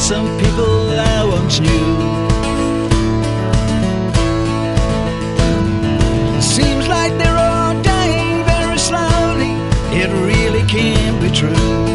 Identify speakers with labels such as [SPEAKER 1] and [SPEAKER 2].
[SPEAKER 1] some people I once knew. Seems like they're all dying very slowly. It really can't be true.